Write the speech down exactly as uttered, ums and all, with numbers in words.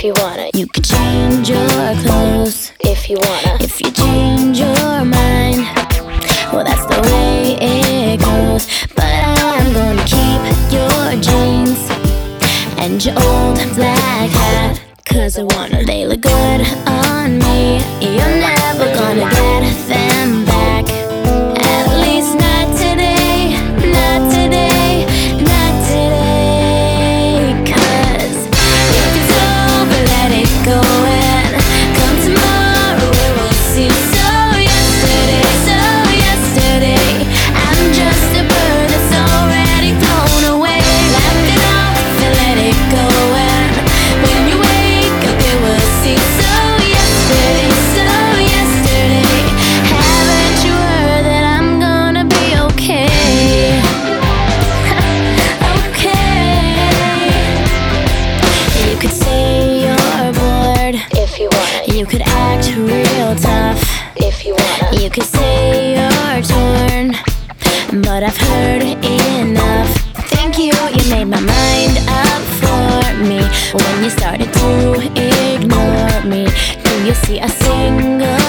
you wanna. You could change your clothes If you wanna. if you change your mind. Well, that's the way it goes. But I'm gonna keep your jeans and your old black hat, 'cause I wanna. They look good on me. You're never gonna get them back. At least not today, not today, not today. 'Cause if it's over, let it go, and come tomorrow we will see. So yesterday, so yesterday, I'm just a bird that's already flown away. Left it off and let it go, and when you wake up it will see. So yesterday, so yesterday, haven't you heard that I'm gonna be okay? Okay. You could say you're bored, If you wanna. you could act real tough, If you wanna. you could say you're torn, but I've heard enough. Thank you, you made my mind up for me when you started to ignore me. Do you see a single